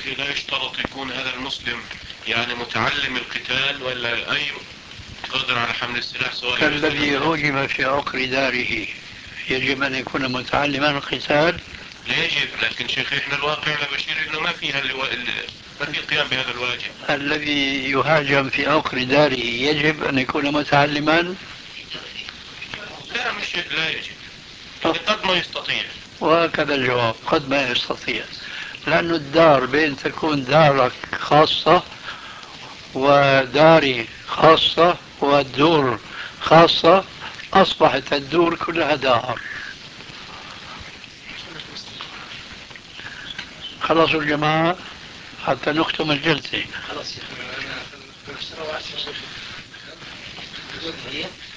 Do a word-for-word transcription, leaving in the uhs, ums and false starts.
شيخي لا يشترط يكون هذا المسلم يعني متعلم القتال، ولا أي قادر على حمل السلاح سواء كالذي هوجم في عقر داره يجب أن يكون متعلما القتال؟ لا يجب، لكن شيخ احنا الواقع بشير انه ما فيها اللي ما في القيام بهذا الواجب. الذي يهاجم في عقر داره يجب أن يكون متعلما؟ لا مش لا يجب، يعني قد ما يستطيع. وهكذا الجواب، قد ما يستطيع، لأن الدار بين تكون دارك خاصة وداري خاصة والدور خاصة، أصبحت الدور كلها دار. خلصوا الجماعة حتى نختم الجلسة.